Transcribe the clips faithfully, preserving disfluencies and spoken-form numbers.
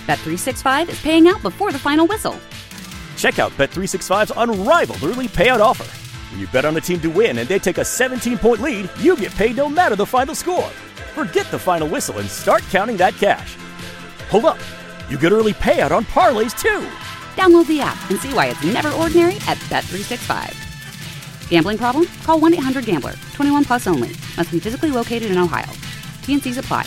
Bet three sixty-five is paying out before the final whistle. Check out Bet three sixty-five's unrivaled early payout offer. When you bet on a team to win and they take a seventeen-point lead, you get paid no matter the final score. Forget the final whistle and start counting that cash. Hold up. You get early payout on parlays, too. Download the app and see why it's never ordinary at Bet three sixty-five. Gambling problem? Call one eight hundred gambler. twenty-one plus only. Must be physically located in Ohio. T N Cs apply.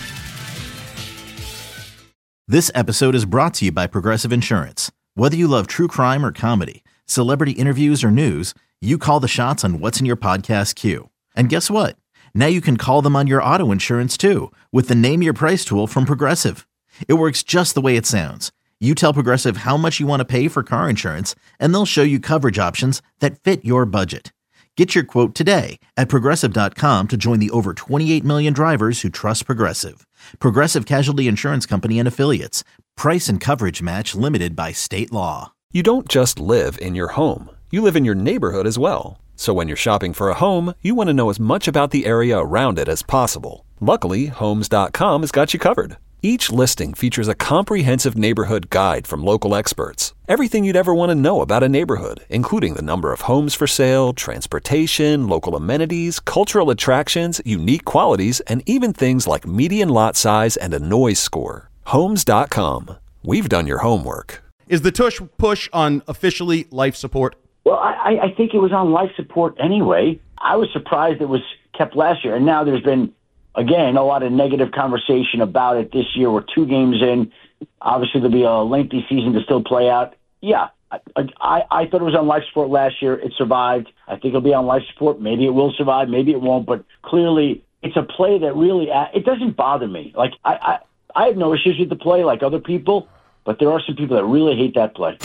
This episode is brought to you by Progressive Insurance. Whether you love true crime or comedy, celebrity interviews or news, you call the shots on what's in your podcast queue. And guess what? Now you can call them on your auto insurance too with the Name Your Price tool from Progressive. It works just the way it sounds. You tell Progressive how much you want to pay for car insurance, and they'll show you coverage options that fit your budget. Get your quote today at Progressive dot com to join the over twenty-eight million drivers who trust Progressive. Progressive Casualty Insurance Company and Affiliates. Price and coverage match limited by state law. You don't just live in your home. You live in your neighborhood as well. So when you're shopping for a home, you want to know as much about the area around it as possible. Luckily, Homes dot com has got you covered. Each listing features a comprehensive neighborhood guide from local experts. Everything you'd ever want to know about a neighborhood, including the number of homes for sale, transportation, local amenities, cultural attractions, unique qualities, and even things like median lot size and a noise score. Homes dot com. We've done your homework. Is the tush push on officially life support? Well, I, I think it was on life support anyway. I was surprised it was kept last year, and now there's been, again, a lot of negative conversation about it this year. We're two games in. Obviously, there'll be a lengthy season to still play out. Yeah, I, I, I thought it was on life support last year. It survived. I think it'll be on life support. Maybe it will survive. Maybe it won't. But clearly, it's a play that really, it doesn't bother me. Like, I, I, I have no issues with the play like other people, but there are some people that really hate that play.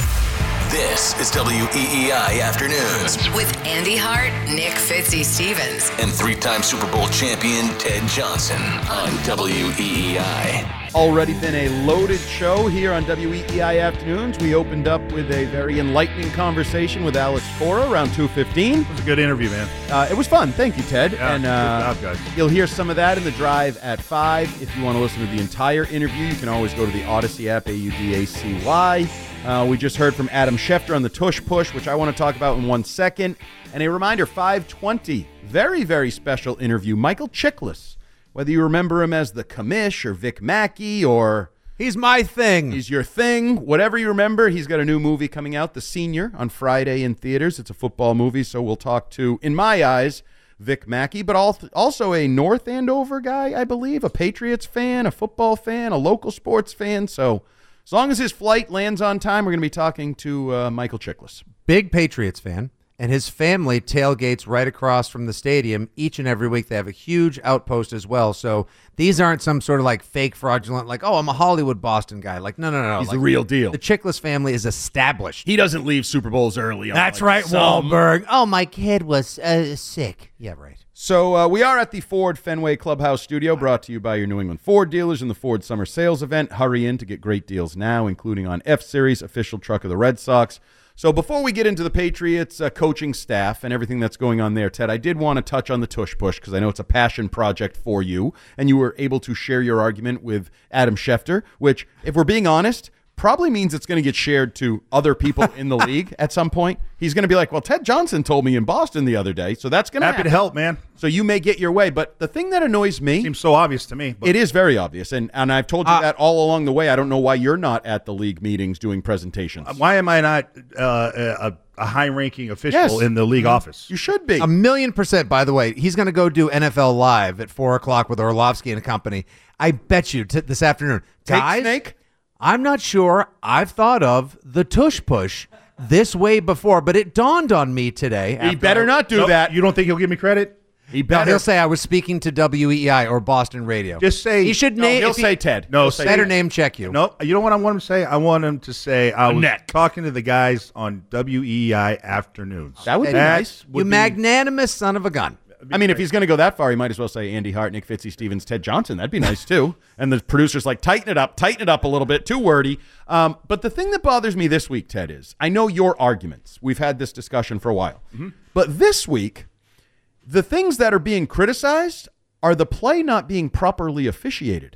This is W E E I Afternoons with Andy Hart, Nick Fitzy-Stevens, and three-time Super Bowl champion Ted Johnson on W E E I. Already been a loaded show here on W E E I Afternoons. We opened up with a very enlightening conversation with Alex Cora around two fifteen. It was a good interview, man. Uh, it was fun. Thank you, Ted. Yeah, and uh, good job, guys. You'll hear some of that in the drive at five. If you want to listen to the entire interview, you can always go to the Odyssey app, A U D A C Y. Uh, we just heard from Adam Schefter on the Tush Push, which I want to talk about in one second. And a reminder, five twenty, very, very special interview. Michael Chiklis, whether you remember him as the Commish or Vic Mackey or... He's my thing. He's your thing. Whatever you remember, he's got a new movie coming out, The Senior, on Friday in theaters. It's a football movie, so we'll talk to, in my eyes, Vic Mackey, but also a North Andover guy, I believe, a Patriots fan, a football fan, a local sports fan, so... As long as his flight lands on time, we're going to be talking to uh, Michael Chiklis. Big Patriots fan, and his family tailgates right across from the stadium each and every week. They have a huge outpost as well. So these aren't some sort of like fake fraudulent, like, oh, I'm a Hollywood Boston guy. Like, no, no, no. He's like, the real deal. The Chiklis family is established. He doesn't leave Super Bowls early. That's like right, some. Wahlberg. Oh, my kid was uh, sick. Yeah, right. So uh, we are at the Ford Fenway Clubhouse studio, brought to you by your New England Ford dealers and the Ford Summer Sales Event. Hurry in to get great deals now, including on F-Series, official truck of the Red Sox. So before we get into the Patriots uh, coaching staff and everything that's going on there, Ted, I did want to touch on the Tush Push because I know it's a passion project for you, and you were able to share your argument with Adam Schefter, which, if we're being honest, probably means it's going to get shared to other people in the league at some point. He's going to be like, well, Ted Johnson told me in Boston the other day, so that's going to happen. Happy to help, man. So you may get your way. But the thing that annoys me... Seems so obvious to me. But. It is very obvious, and, and I've told you uh, that all along the way. I don't know why you're not at the league meetings doing presentations. Why am I not uh, a, a high-ranking official yes. in the league mm-hmm. office? You should be. A million percent, by the way. He's going to go do N F L Live at four o'clock with Orlovsky and company. I bet you t- this afternoon. Take Guys, Snake? I'm not sure I've thought of the Tush Push this way before, but it dawned on me today. He better not do nope, that. You don't think he'll give me credit? He No, better. he'll say I was speaking to W E E I or Boston Radio. Just say. He should No, name. he'll if he- say Ted. No, He'll say- say Better Ted. name check you. No, you know what I want him to say? I want him to say I was neck. talking to the guys on W E E I Afternoons. That would be That nice. would You be- magnanimous son of a gun. I mean, if he's going to go that far, he might as well say Andy Hart, Nick Fitzy-Stevens, Ted Johnson. That'd be nice, too. And the producer's like, tighten it up, tighten it up a little bit, too wordy. Um, but the thing that bothers me this week, Ted, is I know your arguments. We've had this discussion for a while. Mm-hmm. But this week, the things that are being criticized are the play not being properly officiated.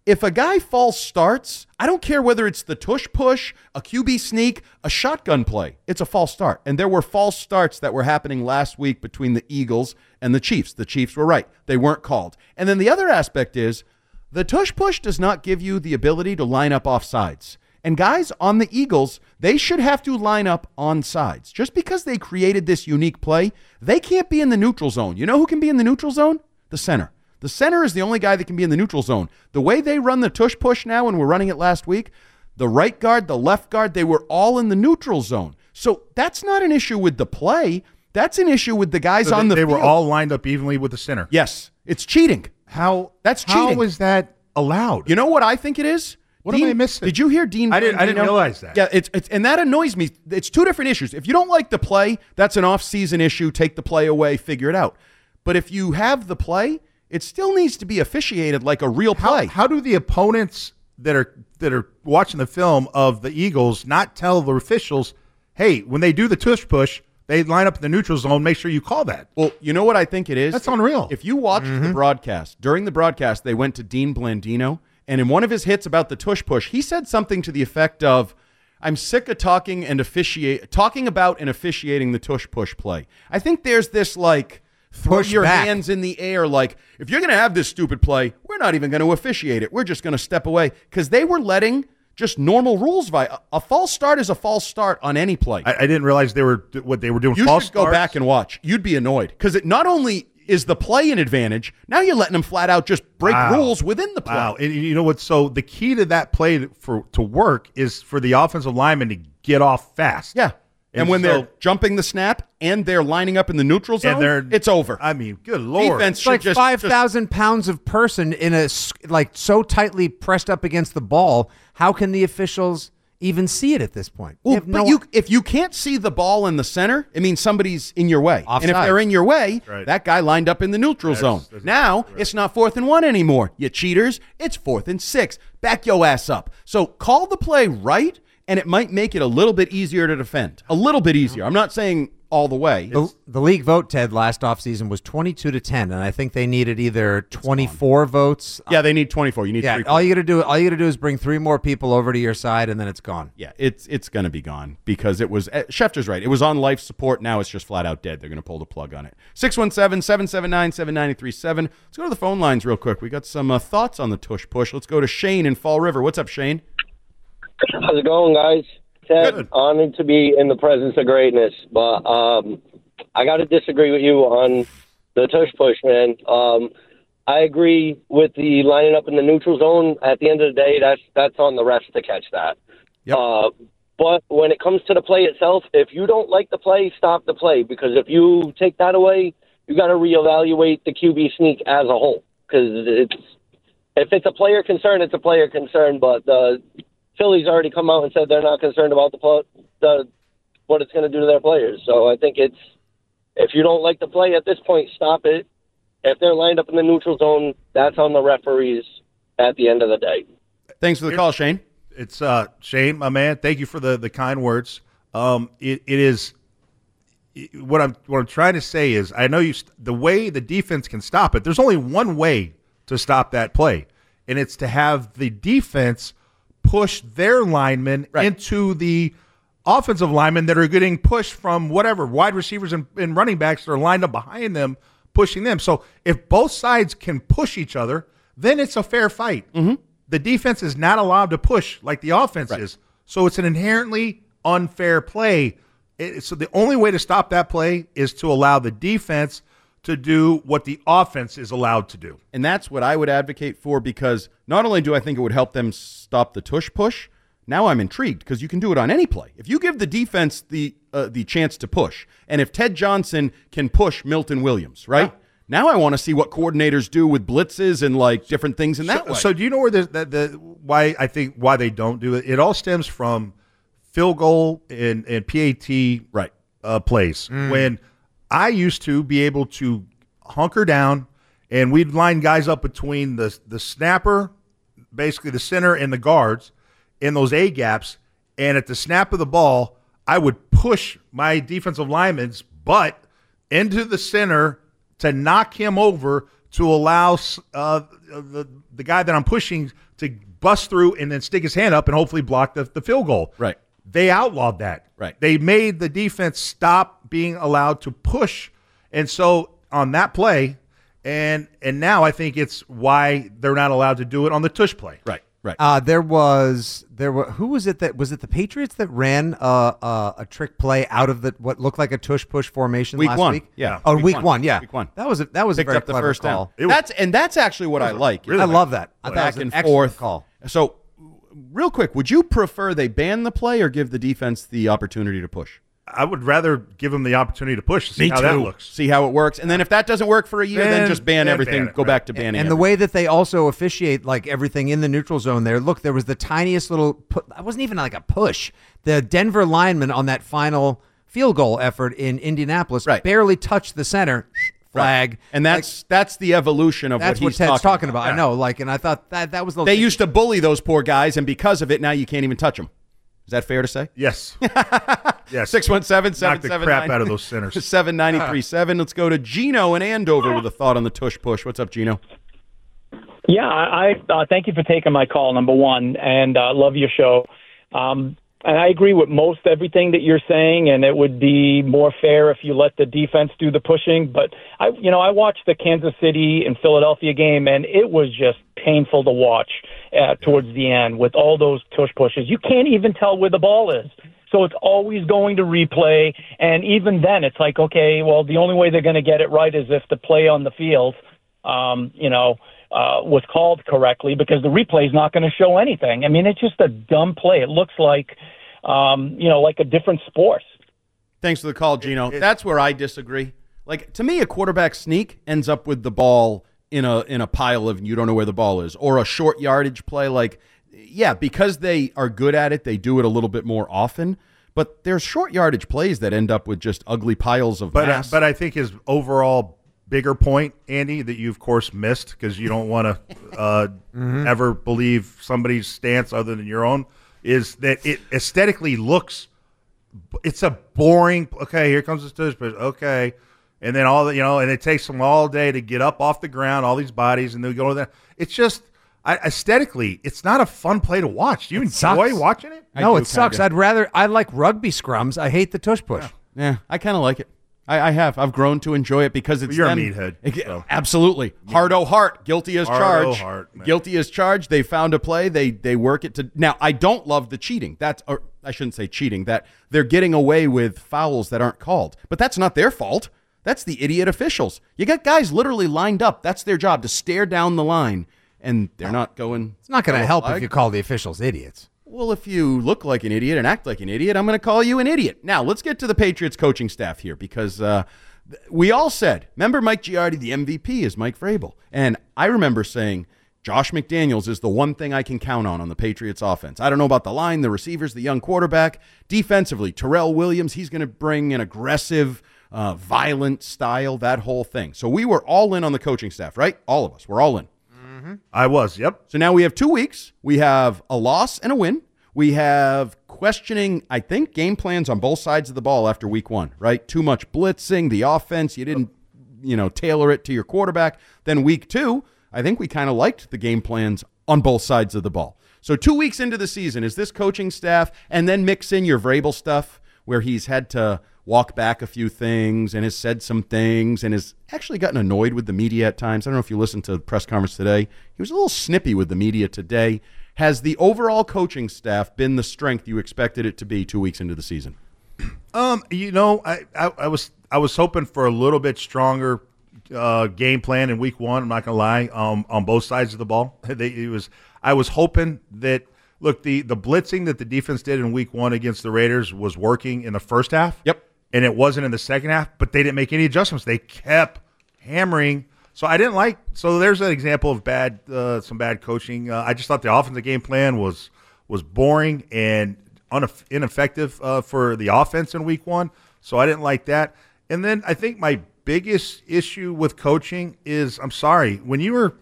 if a guy false starts, I don't care whether it's the tush push, a Q B sneak, a shotgun play. It's a false start. And there were false starts that were happening last week between the Eagles and the Chiefs. The Chiefs were right. They weren't called. And then the other aspect is the tush push does not give you the ability to line up off sides. And guys on the Eagles, they should have to line up on sides. Just because they created this unique play, they can't be in the neutral zone. You know who can be in the neutral zone? The center. The center is the only guy that can be in the neutral zone. The way they run the tush push now, and we're running it last week, the right guard, the left guard, they were all in the neutral zone. So that's not an issue with the play. That's an issue with the guys so on they, the they field. They were all lined up evenly with the center. Yes. It's cheating. How? That's cheating. How is that allowed? You know what I think it is? What Dean, am I missing? Did you hear Dean? I didn't. I didn't realize that. Yeah, it's, it's and that annoys me. It's two different issues. If you don't like the play, that's an off-season issue. Take the play away, figure it out. But if you have the play, it still needs to be officiated like a real play. How, how do the opponents that are that are watching the film of the Eagles not tell the officials, hey, when they do the tush push, they line up in the neutral zone, make sure you call that? Well, you know what I think it is? That's unreal. If you watched mm-hmm. the broadcast, during the broadcast, they went to Dean Blandino, and in one of his hits about the tush push, he said something to the effect of, I'm sick of talking and officiate talking about and officiating the tush push play. I think there's this like throw Push your back. hands in the air like, if you're going to have this stupid play, we're not even going to officiate it. We're just going to step away. Because they were letting just normal rules by a, a false start is a false start on any play. I, I didn't realize they were what they were doing. You false should go starts. back and watch. You'd be annoyed because it not only is the play an advantage, now you're letting them flat out just break Wow. rules within the play. Wow. And you know what? So the key to that play for to work is for the offensive lineman to get off fast. Yeah. And, And when so- they're jumping the snap and they're lining up in the neutral zone, And they're- it's over. I mean, good Lord. Defense It's should like just, five just thousand pounds of person in a s- like so tightly pressed up against the ball. How can the officials even see it at this point? They Well, have but no- you, if you can't see the ball in the center, it means somebody's in your way. Offside. And if they're in your way, Right. that guy lined up in the neutral That's- zone. that's- now, right. it's not fourth and one anymore. You cheaters, it's fourth and six. Back your ass up. So call the play right, and it might make it a little bit easier to defend. A little bit easier. I'm not saying all the way. The, the league vote, Ted, last offseason was twenty-two to ten, and I think they needed either twenty-four votes. Yeah, they need twenty-four. You need Yeah, three. all you got to do, all you got to do is bring three more people over to your side, and then it's gone. Yeah, it's it's going to be gone because it was uh, Schefter's right. It was on life support. Now it's just flat out dead. They're going to pull the plug on it. six one seven, seven seven nine, seven nine three seven. Let's go to the phone lines real quick. We got some uh, thoughts on the tush push. Let's go to Shane in Fall River. What's up, Shane? How's it going, guys? Ted, Good. honored to be in the presence of greatness, but um, I got to disagree with you on the tush push, man. Um, I agree with the lining up in the neutral zone. At the end of the day, that's that's on the refs to catch that. Yep. Uh, but when it comes to the play itself, if you don't like the play, stop the play, because if you take that away, you got to reevaluate the Q B sneak as a whole. Because it's if it's a player concern, it's a player concern, but the Philly's already come out and said they're not concerned about the, pl- the what it's going to do to their players. So I think it's, if you don't like the play at this point, stop it. If they're lined up in the neutral zone, that's on the referees at the end of the day. Thanks for the call, Shane. It's uh, Shane, my man. Thank you for the, the kind words. Um, it, it is it, what I'm what I'm trying to say is I know you the way the defense can stop it. There's only one way to stop that play, and it's to have the defense push their linemen Right. into the offensive linemen that are getting pushed from whatever wide receivers and, and running backs that are lined up behind them, pushing them. So if both sides can push each other, then it's a fair fight. Mm-hmm. The defense is not allowed to push like the offense Right. is. So it's an inherently unfair play. It, so the only way to stop that play is to allow the defense to do what the offense is allowed to do. And that's what I would advocate for, because not only do I think it would help them stop the tush push, now I'm intrigued because you can do it on any play. If you give the defense the uh, the chance to push, and if Ted Johnson can push Milton Williams, right? Yeah. Now I want to see what coordinators do with blitzes and like different things in that so, way. So do you know where the, the, the why I think why they don't do it? It all stems from field goal and, and P A T right. uh, plays. When I used to be able to hunker down, and we'd line guys up between the the snapper, basically the center, and the guards in those A gaps. And at the snap of the ball, I would push my defensive lineman's butt into the center to knock him over to allow uh, the the guy that I'm pushing to bust through and then stick his hand up and hopefully block the, the field goal. Right. They outlawed that. Right. They made the defense stop being allowed to push. And so on that play, and and now I think it's why they're not allowed to do it on the tush play. Right. Right. Uh, there was there were who was it that was it the Patriots that ran a a, a trick play out of the what looked like a tush push formation Week last one. week? Yeah. Oh, week, week one. one. Yeah. Week one. That was a, that was Picked a very up the clever first call. down. That's and that's actually what I like. Really I love that. I thought back it was an and forth call. So, real quick, would you prefer they ban the play or give the defense the opportunity to push? I would rather give them the opportunity to push to see Me how too. that looks. See how it works. And then if that doesn't work for a year, then, Then- just ban then everything. ban it, Go right. back to banning And the everything. way that they also officiate like everything in the neutral zone there, look, there was the tiniest little pu- that wasn't even like a push. The Denver lineman on that final field goal effort in Indianapolis Right. barely touched the center. Flag. Right. And that's that's the evolution of That's what what he's Ted's talking, talking about. I know, like, and I thought that that was the They used to bully those poor guys, and because of it, now you can't even touch them. Is that fair to say? Yes. yes. six one seven, seven Knock the seven crap nine out of those sinners. seven nine three seven. Let's go to Gino in Andover with a thought on the tush push. What's up, Gino? Yeah, I, I uh, thank you for taking my call, number one, and uh, love your show. Um, and I agree with most everything that you're saying, and it would be more fair if you let the defense do the pushing. But I, you know, I watched the Kansas City and Philadelphia game, and it was just painful to watch uh, towards the end with all those tush pushes. You can't even tell where the ball is. So it's always going to replay. And even then, it's like, okay, well, the only way they're going to get it right is if the play on the field, um, you know, uh, was called correctly, because the replay is not going to show anything. I mean, it's just a dumb play. It looks like, um, you know, like a different sport. Thanks for the call, Gino. That's where I disagree. Like, to me, a quarterback sneak ends up with the ball in a in a pile of you don't know where the ball is, or a short yardage play. Like, yeah, because they are good at it, they do it a little bit more often. But there's short yardage plays that end up with just ugly piles of But uh, mass. but I think his overall bigger point, Andy, that you of course missed because you don't want to uh, Mm-hmm. ever believe somebody's stance other than your own, is that it aesthetically looks. It's a boring. Okay, here comes the tush push. Okay, and then all the you know, and it takes them all day to get up off the ground, all these bodies, and they go to that. It's just. I, aesthetically, it's not a fun play to watch. Do you It enjoy sucks. watching it? No, I do it sucks. kinda. I'd rather I like rugby scrums. I hate the tush push. Yeah, I kind of like it. I, I have. I've grown to enjoy it because it's You're a them. meathead, It- so. Absolutely. Hard o' heart. Guilty as Hard o' charged. heart, man. Guilty as charged. They found a play. They they work it to. Now, I don't love the cheating. That's or I shouldn't say cheating. That they're getting away with fouls that aren't called. But that's not their fault. That's the idiot officials. You got guys literally lined up. That's their job, to stare down the line, and they're not going. It's not going to yellow help flag. if you call the officials idiots. Well, if you look like an idiot and act like an idiot, I'm going to call you an idiot. Now, let's get to the Patriots coaching staff here, because uh, th- we all said, remember Mike Giardi, the M V P is Mike Vrabel. And I remember saying, Josh McDaniels is the one thing I can count on on the Patriots offense. I don't know about the line, the receivers, the young quarterback. Defensively, Terrell Williams, he's going to bring an aggressive, uh, violent style, that whole thing. So we were all in on the coaching staff, right? All of us. We're all in. I was, yep. So now we have two weeks. We have a loss and a win. We have questioning, I think, game plans on both sides of the ball after week one, right? Too much blitzing, the offense, you didn't, you know, tailor it to your quarterback. Then week two, I think we kind of liked the game plans on both sides of the ball. So two weeks into the season, is this coaching staff, and then mix in your Vrabel stuff where he's had to walk back a few things and has said some things and has actually gotten annoyed with the media at times. I don't know if you listened to the press conference today. He was a little snippy with the media today. Has the overall coaching staff been the strength you expected it to be two weeks into the season? Um, you know, I, I, I was I was hoping for a little bit stronger uh, game plan in week one. I'm not gonna lie, um, on both sides of the ball. They, it was I was hoping that look the the blitzing that the defense did in week one against the Raiders was working in the first half. Yep. And it wasn't in the second half, but they didn't make any adjustments. They kept hammering. So I didn't like. So there's an example of bad, uh, some bad coaching. Uh, I just thought the offensive game plan was was boring and uneff- ineffective uh, for the offense in week one. So I didn't like that. And then I think my biggest issue with coaching is, I'm sorry, when you were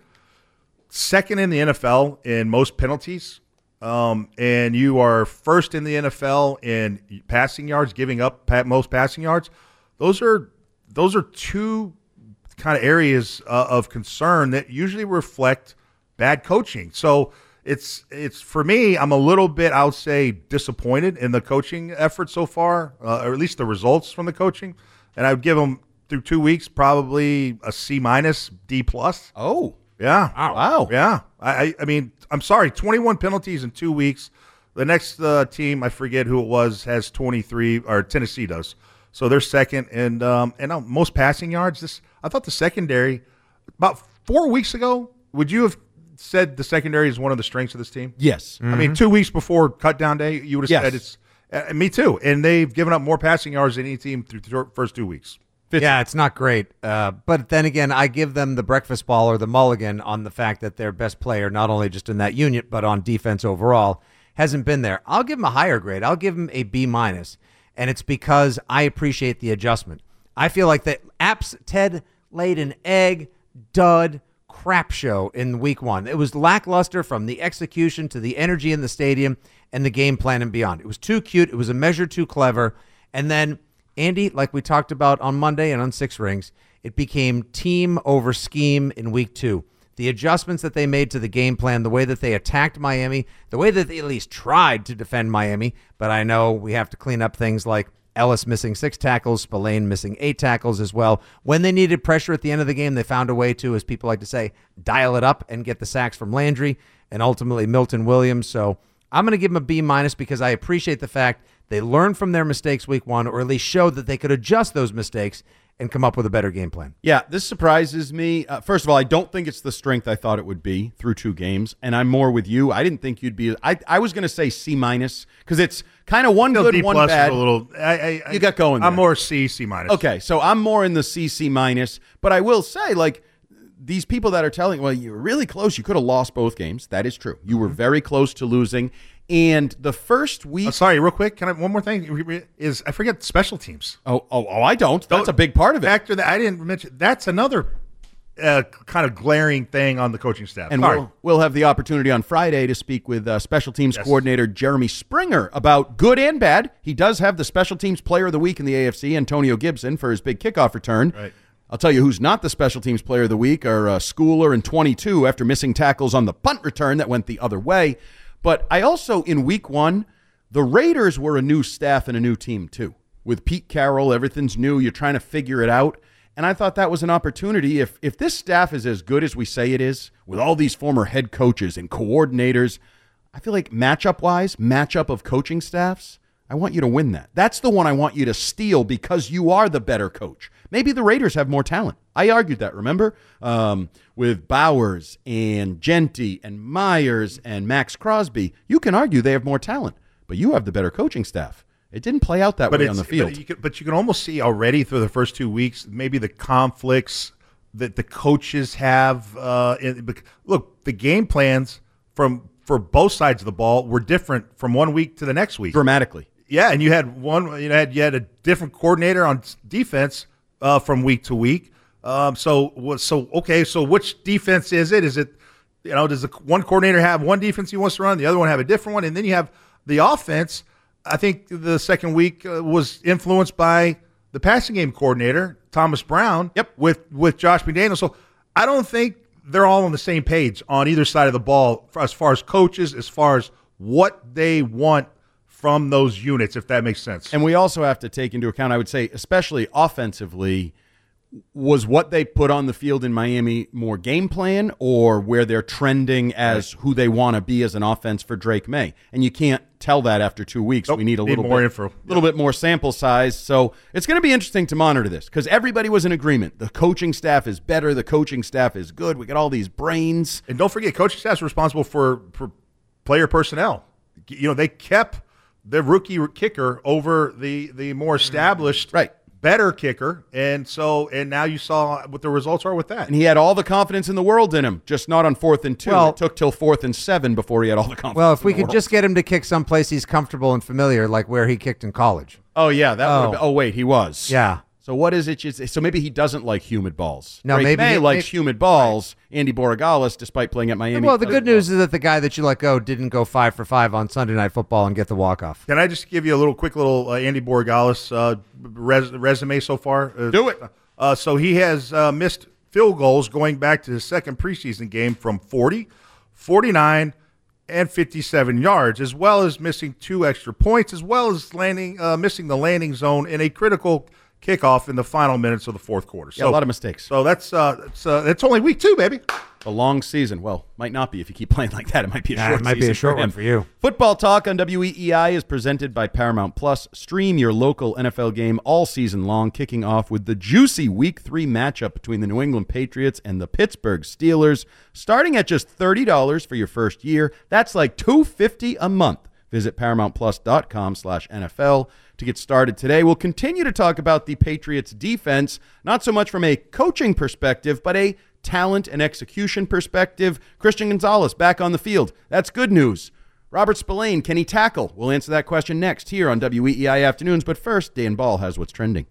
second in the N F L in most penalties, um, and you are first in the N F L in passing yards, giving up pa- most passing yards, those are those are two kind of areas uh, of concern that usually reflect bad coaching. So it's it's for me. I'm a little bit, I would say, disappointed in the coaching effort so far, uh, or at least the results from the coaching. And I would give them through two weeks probably a C minus, D plus. Oh, yeah, wow, yeah. I I mean, I'm sorry, twenty-one penalties in two weeks. The next uh, team, I forget who it was, has twenty-three, or Tennessee does. So they're second, and um, and uh, most passing yards. This I thought the secondary about four weeks ago. Would you have said the secondary is one of the strengths of this team? Yes. Mm-hmm. I mean, two weeks before cut down day, you would have yes. said it's. Uh, me too. And they've given up more passing yards than any team through the first two weeks. Yeah, it's not great. Uh, but then again, I give them the breakfast ball or the mulligan on the fact that their best player, not only just in that unit, but on defense overall, hasn't been there. I'll give them a higher grade. I'll give them a B minus. And it's because I appreciate the adjustment. I feel like that Apps Ted laid an egg, dud, crap show in week one. It was lackluster from the execution to the energy in the stadium and the game plan and beyond. It was too cute. It was a measure too clever. And then, Andy, like we talked about on Monday and on Six Rings, it became team over scheme in week two. The adjustments that they made to the game plan, the way that they attacked Miami, the way that they at least tried to defend Miami, but I know we have to clean up things like Ellis missing six tackles, Spillane missing eight tackles as well. When they needed pressure at the end of the game, they found a way to, as people like to say, dial it up and get the sacks from Landry and ultimately Milton Williams. So I'm going to give them a B minus because I appreciate the fact they learned from their mistakes week one, or at least showed that they could adjust those mistakes and come up with a better game plan. Yeah, this surprises me. Uh, first of all, I don't think it's the strength I thought it would be through two games, and I'm more with you. I didn't think you'd be. I I was going to say C minus because it's kind of one Still good, D one plus bad. A little, I, I, you got going. I'm there. more C, C minus. Okay, so I'm more in the C, C minus, but I will say, like, these people that are telling, well, you were really close. You could have lost both games. That is true. You were very close to losing. And the first week... Oh, sorry, real quick. Can I one more thing? Is I forget special teams. Oh, oh, oh I don't. That's a big part of it. Factor that I didn't mention. That's another uh, kind of glaring thing on the coaching staff. And sorry. we'll, we'll have the opportunity on Friday to speak with uh, special teams Yes. coordinator Jeremy Springer about good and bad. He does have the special teams player of the week in the A F C, Antonio Gibson, for his big kickoff return. Right. I'll tell you who's not the special teams player of the week are uh, Schooler and twenty-two after missing tackles on the punt return that went the other way. But I also, in week one, the Raiders were a new staff and a new team too. With Pete Carroll, everything's new. You're trying to figure it out. And I thought that was an opportunity. If if this staff is as good as we say it is, with all these former head coaches and coordinators, I feel like matchup-wise, matchup of coaching staffs, I want you to win that. That's the one I want you to steal because you are the better coach. Maybe the Raiders have more talent. I argued that, remember? Um, with Bowers and Genty and Myers and Max Crosby. You can argue they have more talent, but you have the better coaching staff. It didn't play out that but way it's, on the field. But you, can, but you can almost see already through the first two weeks maybe the conflicts that the coaches have. Uh, in, look, the game plans from for both sides of the ball were different from one week to the next week. Dramatically. Yeah, and you had one. You had you had a different coordinator on defense uh, from week to week. Um, so so okay. So which defense is it? Is it you know does the one coordinator have one defense he wants to run, the other one have a different one, and then you have the offense. I think the second week uh, was influenced by the passing game coordinator Thomas Brown. Yep. With with Josh McDaniels. So I don't think they're all on the same page on either side of the ball for, as far as coaches, as far as what they want from those units, if that makes sense. And we also have to take into account, I would say, especially offensively, was what they put on the field in Miami more game plan or where they're trending as right. who they want to be as an offense for Drake May? And you can't tell that after two weeks. Nope, we need a need little more bit, info. little bit more sample size. So it's going to be interesting to monitor this because everybody was in agreement. The coaching staff is better. The coaching staff is good. We got all these brains. And don't forget, coaching staff is responsible for, for player personnel. You know, they kept the rookie kicker over the the more established, right, better kicker, and so and now you saw what the results are with that. And he had all the confidence in the world in him, just not on fourth and two. Well, it took till fourth and seven before he had all the confidence. Well, if in we the could world. just get him to kick someplace he's comfortable and familiar, like where he kicked in college. Oh yeah, that. Oh, would been, oh wait, he was. Yeah. So what is it? You, so maybe he doesn't like humid balls. No, Drake maybe May he, likes maybe, humid balls. Right. Andy Borregales, despite playing at Miami. Well, the good news is that the guy that you let go didn't go five for five on Sunday Night Football and get the walk off. Can I just give you a little quick little uh, Andy Borregales uh, res- resume so far? Uh, Do it. Uh, so he has uh, missed field goals going back to his second preseason game from forty, forty-nine, and fifty-seven yards, as well as missing two extra points, as well as landing, uh, missing the landing zone in a critical kickoff in the final minutes of the fourth quarter. Yeah, so, a lot of mistakes. So that's uh, that's uh, that's only week two, baby. A long season. Well, might not be if you keep playing like that. It might be a Nah, short it might season be a short for him. one for you. Football Talk on W E E I is presented by Paramount Plus. Stream your local N F L game all season long, kicking off with the juicy Week three matchup between the New England Patriots and the Pittsburgh Steelers, starting at just thirty dollars for your first year. That's like two hundred fifty dollars a month. Visit ParamountPlus.com slash NFL to get started today. We'll continue to talk about the Patriots defense, not so much from a coaching perspective, but a talent and execution perspective. Christian Gonzalez back on the field. That's good news. Robert Spillane, can he tackle? We'll answer that question next here on W E E I Afternoons. But first, Dan Ball has what's trending.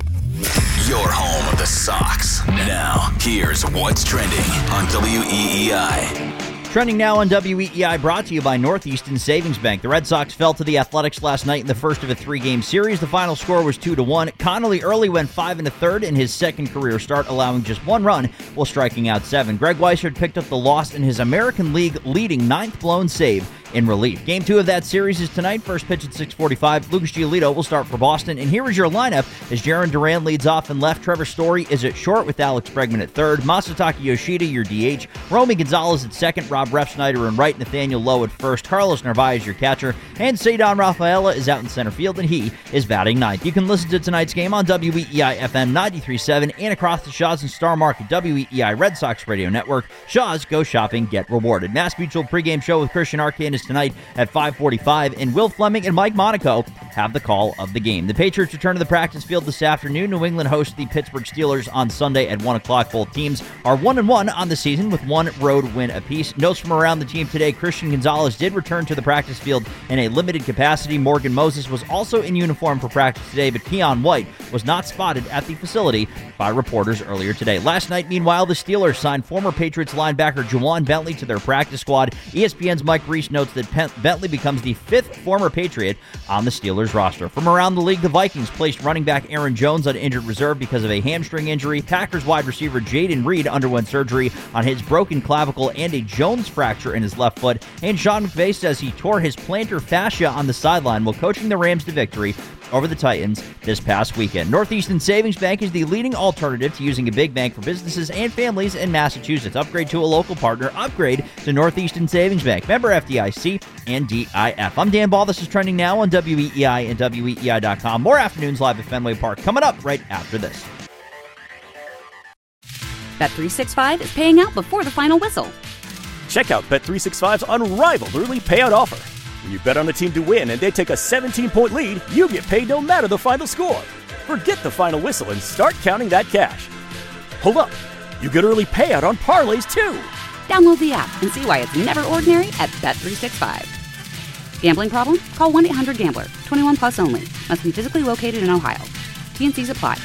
Your home of the Sox. Now, here's what's trending on W E E I. Trending now on W E E I, brought to you by Northeastern Savings Bank. The Red Sox fell to the Athletics last night in the first of a three-game series. The final score was two to one. Connolly early went five and a third in his second career start, allowing just one run while striking out seven. Greg Weissert picked up the loss in his American League leading ninth blown save in relief. Game two of that series is tonight. First pitch at six forty-five. Lucas Giolito will start for Boston. And here is your lineup as Jarren Duran leads off in left. Trevor Story is at short with Alex Bregman at third. Masataka Yoshida, your D H. Romy Gonzalez at second. Rob Refsnyder in right. Nathaniel Lowe at first. Carlos Narvaez your catcher. And Cedar Rafaela is out in center field, and he is batting ninth. You can listen to tonight's game on W E E I F M ninety-three point seven and across the Shaw's and Star Market W E E I Red Sox Radio Network. Shaw's, go shopping, get rewarded. Mass Mutual pregame show with Christian Arcane is tonight at five forty-five, and Will Fleming and Mike Monaco have the call of the game. The Patriots return to the practice field this afternoon. New England hosts the Pittsburgh Steelers on Sunday at one o'clock. Both teams are one and one on the season with one road win apiece. Notes from around the team today: Christian Gonzalez did return to the practice field in a limited capacity. Morgan Moses was also in uniform for practice today, but Keon White was not spotted at the facility by reporters earlier today. Last night, meanwhile, the Steelers signed former Patriots linebacker Juwan Bentley to their practice squad. E S P N's Mike Reese notes that Pen- Bentley becomes the fifth former Patriot on the Steelers roster. From around the league, the Vikings placed running back Aaron Jones on injured reserve because of a hamstring injury. Packers wide receiver Jaden Reed underwent surgery on his broken clavicle and a Jones fracture in his left foot. And Sean McVay says he tore his plantar fascia on the sideline while coaching the Rams to victory over the Titans this past weekend. Northeastern Savings Bank is the leading alternative to using a big bank for businesses and families in Massachusetts. Upgrade to a local partner. Upgrade to Northeastern Savings Bank. Member F D I C and D I F. I'm Dan Ball. This is trending now on W E E I and W E E I dot com. More afternoons live at Fenway Park coming up right after this. Bet three sixty-five is paying out before the final whistle. Check out Bet three sixty-five's unrivaled early payout offer. When you bet on a team to win and they take a seventeen-point lead, you get paid no matter the final score. Forget the final whistle and start counting that cash. Hold up. You get early payout on parlays, too. Download the app and see why it's never ordinary at Bet three sixty-five. Gambling problem? Call one eight hundred gambler. twenty-one plus only. Must be physically located in Ohio. T N Cs apply.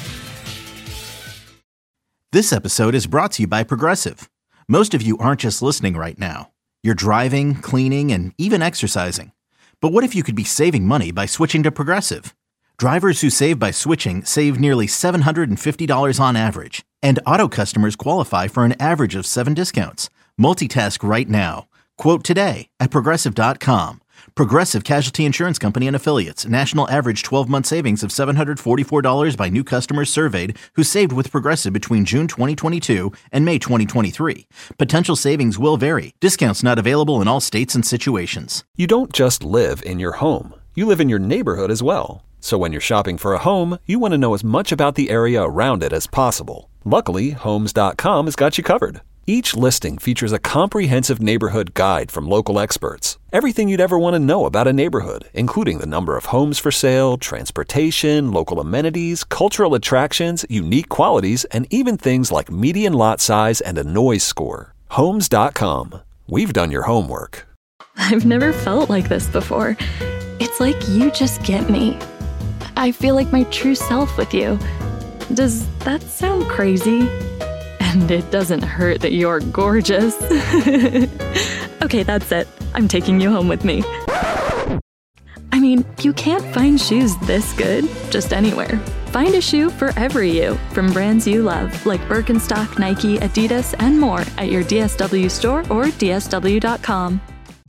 This episode is brought to you by Progressive. Most of you aren't just listening right now. You're driving, cleaning, and even exercising. But what if you could be saving money by switching to Progressive? Drivers who save by switching save nearly seven hundred fifty dollars on average. And auto customers qualify for an average of seven discounts. Multitask right now. Quote today at Progressive dot com. Progressive Casualty Insurance Company and Affiliates. National average twelve-month savings of seven hundred forty-four dollars by new customers surveyed who saved with Progressive between June twenty twenty-two and May twenty twenty-three. Potential savings will vary. Discounts not available in all states and situations. You don't just live in your home. You live in your neighborhood as well. So when you're shopping for a home, you want to know as much about the area around it as possible. Luckily, Homes dot com has got you covered. Each listing features a comprehensive neighborhood guide from local experts. Everything you'd ever want to know about a neighborhood, including the number of homes for sale, transportation, local amenities, cultural attractions, unique qualities, and even things like median lot size and a noise score. Homes dot com. We've done your homework. I've never felt like this before. It's like you just get me. I feel like my true self with you. Does that sound crazy? And it doesn't hurt that you're gorgeous. Okay, that's it. I'm taking you home with me. I mean, you can't find shoes this good just anywhere. Find a shoe for every you from brands you love, like Birkenstock, Nike, Adidas, and more at your D S W store or D S W dot com.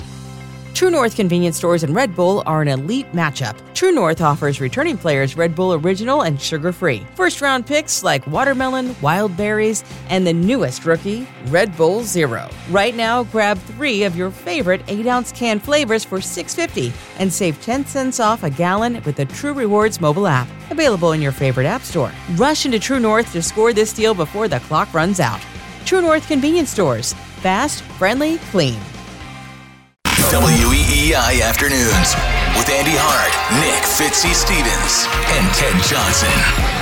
True North convenience stores and Red Bull are an elite matchup. True North offers returning players Red Bull Original and sugar-free. First-round picks like watermelon, wild berries, and the newest rookie, Red Bull Zero. Right now, grab three of your favorite eight-ounce can flavors for six dollars and fifty cents and save ten cents off a gallon with the True Rewards mobile app. Available in your favorite app store. Rush into True North to score this deal before the clock runs out. True North convenience stores. Fast, friendly, clean. W E E I Afternoons with Andy Hart, Nick Fitzy Stevens, and Ted Johnson.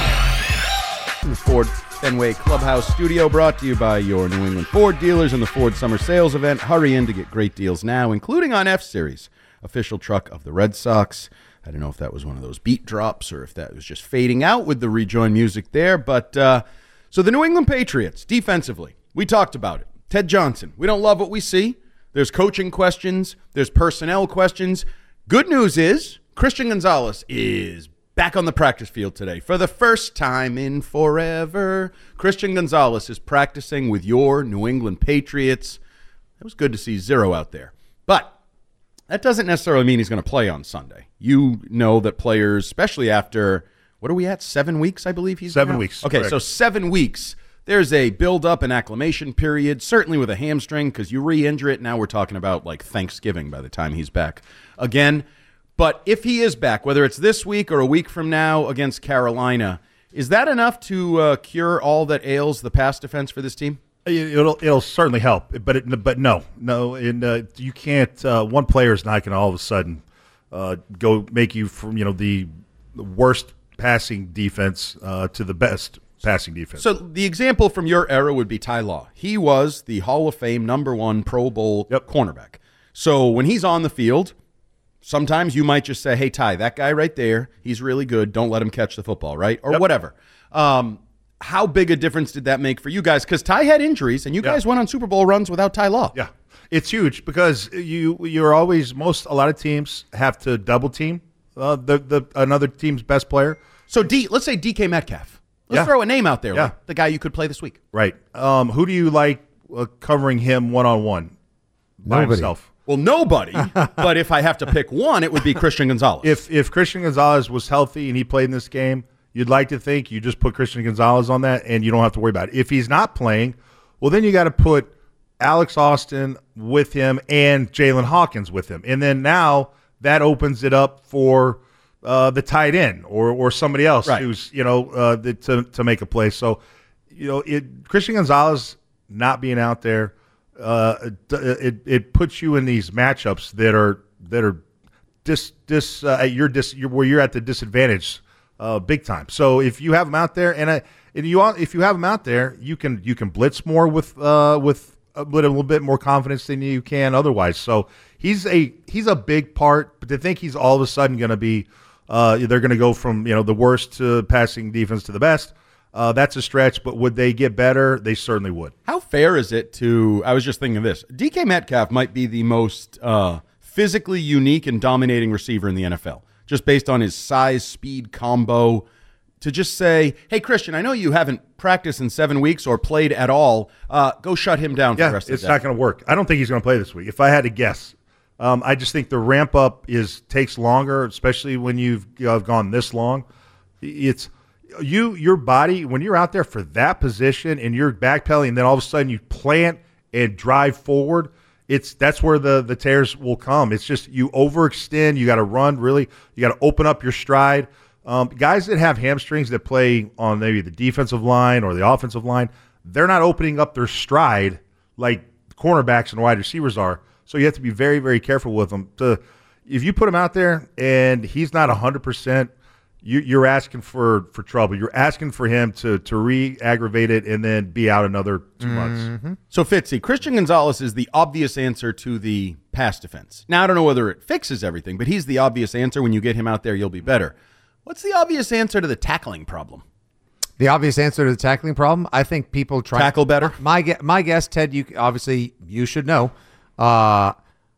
The Ford Fenway Clubhouse Studio brought to you by your New England Ford dealers and the Ford Summer Sales Event. Hurry in to get great deals now, including on F-Series, official truck of the Red Sox. I don't know if that was one of those beat drops or if that was just fading out with the rejoin music there. But uh, so the New England Patriots, defensively, we talked about it. Ted Johnson, we don't love what we see. There's coaching questions. There's personnel questions. Good news is Christian Gonzalez is back on the practice field today. For the first time in forever, Christian Gonzalez is practicing with your New England Patriots. It was good to see Zero out there. But that doesn't necessarily mean he's going to play on Sunday. You know that players, especially after, what are we at, seven weeks, I believe he's Seven now? weeks. Okay, correct. so seven weeks. There's a build-up and acclimation period, certainly with a hamstring, because you re-injure it. Now we're talking about like Thanksgiving by the time he's back again. But if he is back, whether it's this week or a week from now against Carolina, is that enough to uh, cure all that ails the pass defense for this team? It'll it'll certainly help, but it, but no, no, and uh, you can't. Uh, one player is not going to all of a sudden uh, go make you from you know the worst passing defense uh, to the best passing defense. So the example from your era would be Ty Law. He was the Hall of Fame number one Pro Bowl yep. cornerback. So when he's on the field, sometimes you might just say, hey, Ty, that guy right there, he's really good. Don't let him catch the football, right? Or yep. whatever. Um, how big a difference did that make for you guys? Because Ty had injuries, and you yeah. guys went on Super Bowl runs without Ty Law. Yeah, it's huge because you you're always most a lot of teams have to double team uh, the the another team's best player. So D, let's say D K Metcalf. Let's yeah. throw a name out there, yeah. like the guy you could play this week. Right. Um, who do you like uh, covering him one on one by Nobody. himself? Well, nobody. But if I have to pick one, it would be Christian Gonzalez. If if Christian Gonzalez was healthy and he played in this game, you'd like to think you just put Christian Gonzalez on that and you don't have to worry about it. If he's not playing, well, then you got to put Alex Austin with him and Jalen Hawkins with him. And then now that opens it up for uh, the tight end or or somebody else right. who's, you know, uh, the, to, to make a play. So, you know, it Christian Gonzalez not being out there, uh, it it puts you in these matchups that are that are dis dis uh, at your dis you're, where you're at the disadvantage. Uh, big time. So if you have him out there, and, uh, and you if you have him out there, you can you can blitz more with uh, with a little, a little bit more confidence than you can otherwise. So he's a he's a big part. But to think he's all of a sudden going to be, uh, they're going to go from you know the worst to passing defense to the best. Uh, that's a stretch. But would they get better? They certainly would. How fair is it to? I was just thinking of this. D K Metcalf might be the most uh, physically unique and dominating receiver in the N F L. Just based on his size, speed, combo, to just say, hey, Christian, I know you haven't practiced in seven weeks or played at all. Uh, go shut him down for yeah, the rest of the it's day. not going to work. I don't think he's going to play this week. If I had to guess, um, I just think the ramp up is takes longer, especially when you've you know, gone this long. It's you, your body, when you're out there for that position and you're backpedaling, and then all of a sudden you plant and drive forward. It's that's where the, the tears will come. It's just you overextend. You got to run really. You got to open up your stride. Um, guys that have hamstrings that play on maybe the defensive line or the offensive line, they're not opening up their stride like cornerbacks and wide receivers are. So you have to be very, very careful with them. To, if you put him out there and he's not one hundred percent, you, you're asking for, for trouble. You're asking for him to to re-aggravate it and then be out another two Mm-hmm. months. So, Fitzy, Christian Gonzalez is the obvious answer to the pass defense. Now, I don't know whether it fixes everything, but he's the obvious answer. When you get him out there, you'll be better. What's the obvious answer to the tackling problem? The obvious answer to the tackling problem, I think people try tackle better. My my guess, Ted, you obviously you should know. Uh,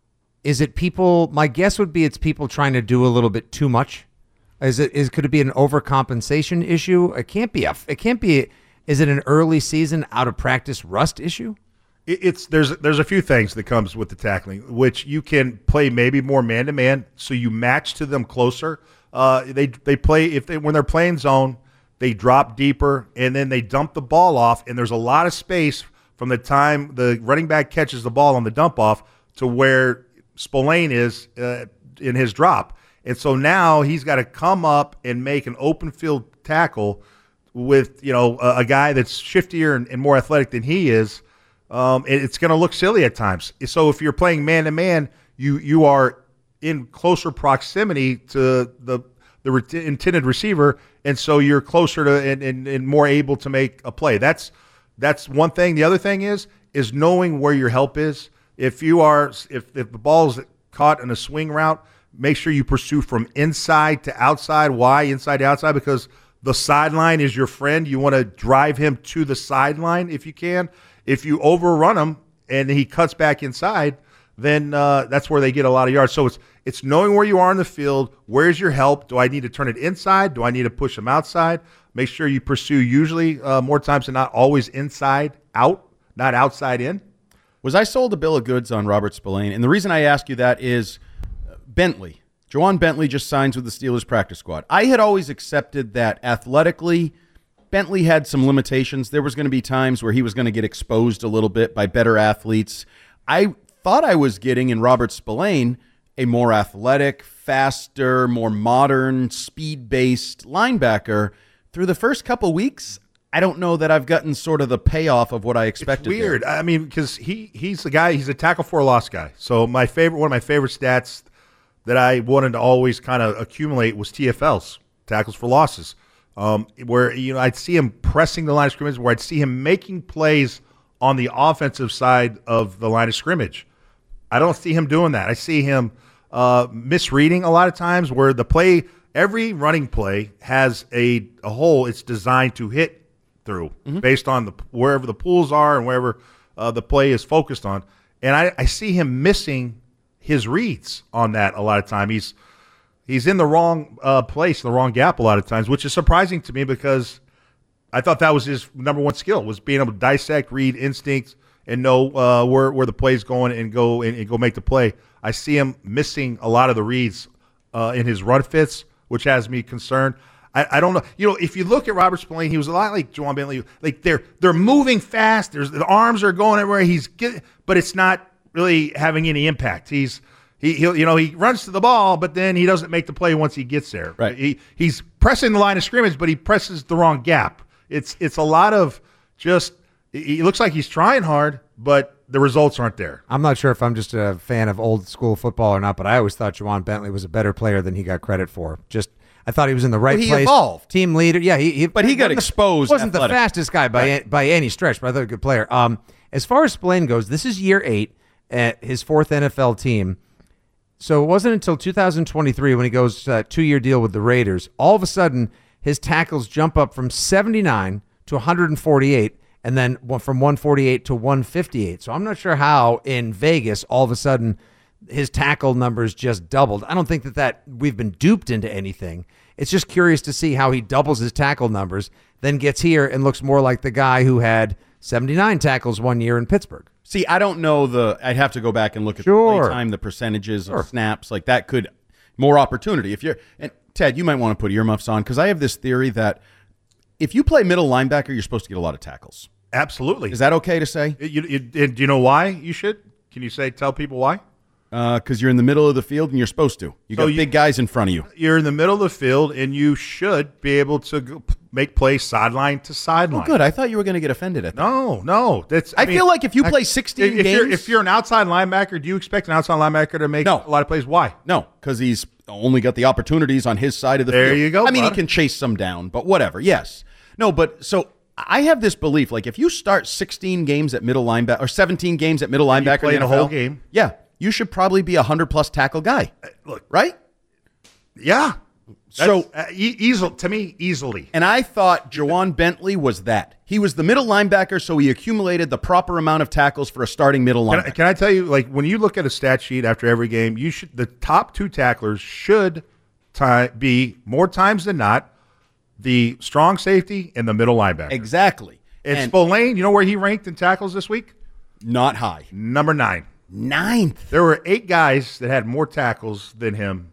is it people? My guess would be it's people trying to do a little bit too much. Is it is could it be an overcompensation issue? It can't be a. It can't be. Is it an early season out of practice rust issue? it, it's there's there's a few things that comes with the tackling, which you can play maybe more man to man, so you match to them closer. Uh, they they play if they when they're playing zone, they drop deeper and then they dump the ball off, and there's a lot of space from the time the running back catches the ball on the dump off to where Spillane is uh, in his drop. And so now he's got to come up and make an open field tackle with, you know, a, a guy that's shiftier and, and more athletic than he is. Um, it, it's going to look silly at times. So if you're playing man to man, you you are in closer proximity to the the re- intended receiver, and so you're closer to and, and, and more able to make a play. That's that's one thing. The other thing is is knowing where your help is. If you are if if the ball is caught in a swing route, make sure you pursue from inside to outside. Why inside to outside? Because the sideline is your friend. You want to drive him to the sideline if you can. If you overrun him and he cuts back inside, then uh, that's where they get a lot of yards. So it's it's knowing where you are in the field. Where's your help? Do I need to turn it inside? Do I need to push him outside? Make sure you pursue usually uh, more times than not always inside out, not outside in. Was I sold a bill of goods on Robert Spillane? And the reason I ask you that is Bentley. Juwan Bentley just signs with the Steelers practice squad. I had always accepted that athletically, Bentley had some limitations. There was going to be times where he was going to get exposed a little bit by better athletes. I thought I was getting in Robert Spillane a more athletic, faster, more modern, speed-based linebacker. Through the first couple weeks, I don't know that I've gotten sort of the payoff of what I expected. It's weird. There. I mean, because he he's the guy. He's a tackle for a loss guy. So my favorite, one of my favorite stats that I wanted to always kind of accumulate was T F Ls, tackles for losses, um, where you know I'd see him pressing the line of scrimmage, where I'd see him making plays on the offensive side of the line of scrimmage. I don't see him doing that. I see him uh, misreading a lot of times, where the play, every running play has a, a hole it's designed to hit through mm-hmm. based on the wherever the pools are and wherever uh, the play is focused on. And I, I see him missing his reads on that a lot of time. He's he's in the wrong uh, place, the wrong gap a lot of times, which is surprising to me because I thought that was his number one skill, was being able to dissect, read instincts, and know uh, where where the play's going and go and, and go make the play. I see him missing a lot of the reads uh, in his run fits, which has me concerned. I, I don't know. You know, if you look at Robert Spillane, he was a lot like Juwan Bentley. Like they're they're moving fast. There's the arms are going everywhere. He's get, but it's not really having any impact. He's he he'll you know he runs to the ball, but then he doesn't make the play once he gets there. Right. He he's pressing the line of scrimmage, but he presses the wrong gap. It's it's a lot of just. He looks like he's trying hard, but the results aren't there. I'm not sure if I'm just a fan of old school football or not, but I always thought Juwan Bentley was a better player than he got credit for. Just I thought he was in the right well, he place. Evolved. Team leader. Yeah, he, he but he got exposed. The, wasn't athletic. the fastest guy by right. by any stretch, but I thought a good player. Um, as far as Spillane goes, this is year eight at his fourth N F L team. So it wasn't until two thousand twenty-three when he goes uh, two-year deal with the Raiders. All of a sudden, his tackles jump up from seventy-nine to one hundred forty-eight. And then from one forty-eight to one fifty-eight. So I'm not sure how in Vegas all of a sudden his tackle numbers just doubled. I don't think that, that we've been duped into anything. It's just curious to see how he doubles his tackle numbers, then gets here and looks more like the guy who had seventy-nine tackles one year in Pittsburgh. See, I don't know the – I'd have to go back and look at sure. the play time, the percentages sure. of snaps. Like that could – more opportunity. If you're – and Ted, you might want to put earmuffs on because I have this theory that – if you play middle linebacker, you're supposed to get a lot of tackles. Absolutely. Is that okay to say? You, you, do you know why you should? Can you say tell people why? Because uh, you're in the middle of the field and you're supposed to. You so got you, big guys in front of you. You're in the middle of the field and you should be able to go, make plays sideline to sideline. Oh, good. I thought you were going to get offended at that. No, no. That's. I, I mean, feel like if you I, play sixteen if games, you're, if you're an outside linebacker, do you expect an outside linebacker to make no. a lot of plays? Why? No, because he's only got the opportunities on his side of the there field. There you go. I mean, bud. he can chase some down, but whatever. Yes. No, but so I have this belief, like if you start sixteen games at middle linebacker or seventeen games at middle and linebacker play in the a whole game, yeah, you should probably be a hundred plus tackle guy. Uh, look, right? Yeah. That's, so uh, e- easily to me, easily. And I thought Juwan Bentley was that. He was the middle linebacker, so he accumulated the proper amount of tackles for a starting middle linebacker. Can I, can I tell you, like when you look at a stat sheet after every game, you should the top two tacklers should t- be more times than not the strong safety and the middle linebacker. Exactly. And, and Spillane, you know where he ranked in tackles this week? not high. Number nine. Ninth. There were eight guys that had more tackles than him.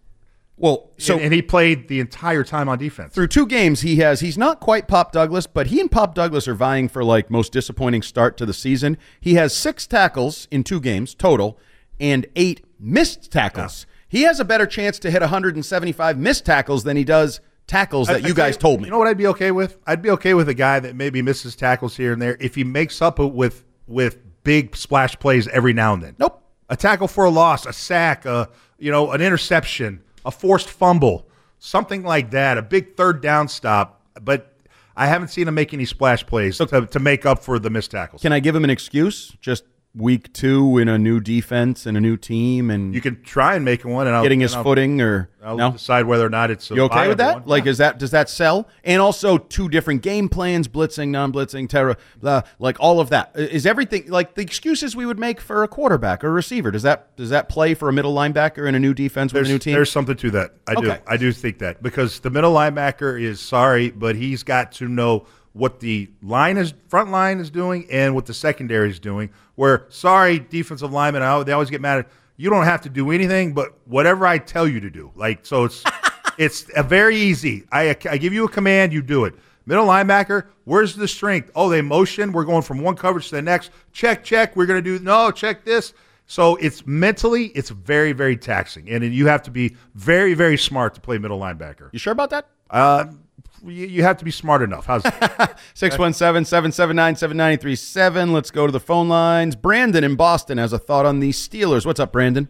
Well, so and, and he played the entire time on defense. Through two games, he has. He's not quite Pop Douglas, but he and Pop Douglas are vying for like most disappointing start to the season. He has six tackles in two games total, and eight missed tackles. Yeah. He has a better chance to hit one hundred seventy-five missed tackles than he does tackles that I, you guys you, told me. You know what I'd be okay with? I'd be okay with a guy that maybe misses tackles here and there if he makes up with with big splash plays every now and then. Nope. A tackle for a loss, a sack, a, you know, an interception, a forced fumble, something like that, a big third down stop. But I haven't seen him make any splash plays to, to make up for the missed tackles. Can I give him an excuse? Just week two in a new defense and a new team, and you can try and make one, and I'll, getting his and I'll, footing, or I'll no? decide whether or not it's a you okay with that? one. Like, yeah. is that does that sell? And also two different game plans: blitzing, non-blitzing, terror, blah, like all of that. Is everything like the excuses we would make for a quarterback or a receiver? Does that does that play for a middle linebacker in a new defense with there's, a new team? There's something to that. I do. Okay. I do think that because the middle linebacker is sorry, but he's got to know what the line is, front line is doing, and what the secondary is doing. Where, sorry, defensive linemen, I, they always get mad at, you don't have to do anything but whatever I tell you to do. Like, so it's it's a very easy. I, I give you a command, you do it. Middle linebacker, where's the strength? Oh, they motion. We're going from one coverage to the next. Check, check. We're going to do, no, check this. So it's mentally, it's very, very taxing. And you have to be very, very smart to play middle linebacker. You sure about that? Uh, you, you have to be smart enough. How's that? six one seven, seven seven nine, seven nine three seven. Let's go to the phone lines. Brandon in Boston has a thought on the Steelers. What's up, Brandon?